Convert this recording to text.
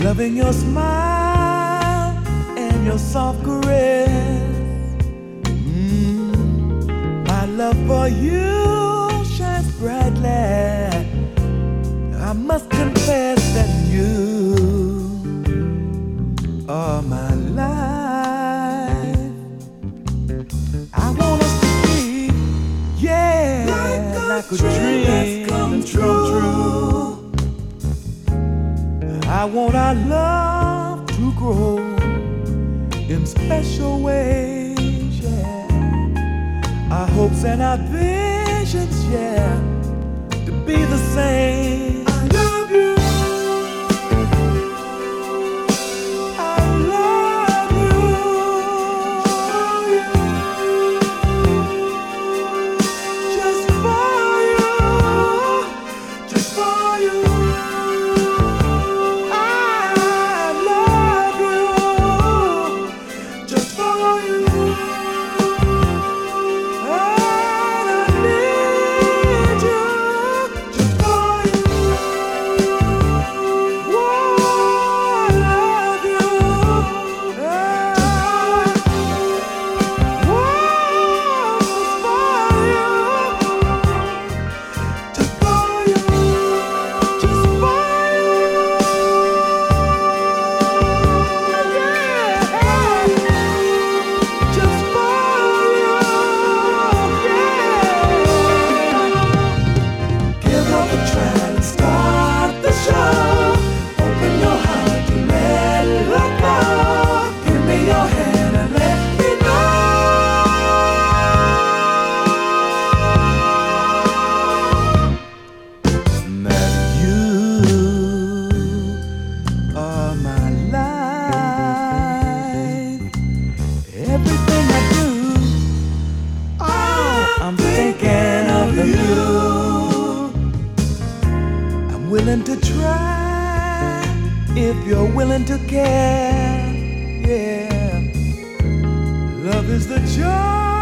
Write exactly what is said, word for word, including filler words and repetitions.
loving your smile and your soft caress. Mm, my love for you shines brightly. I must confess that you are my life. I want us to be, yeah, like a, like a dream that's come true. I want our love to grow in special ways, yeah. Our hopes and our visions, yeah, to be the same. I love you. I love you. Just for you. Just for you. Everything I do, oh, I'm thinking of you. I'm willing to try if you're willing to care. Yeah, love is the joy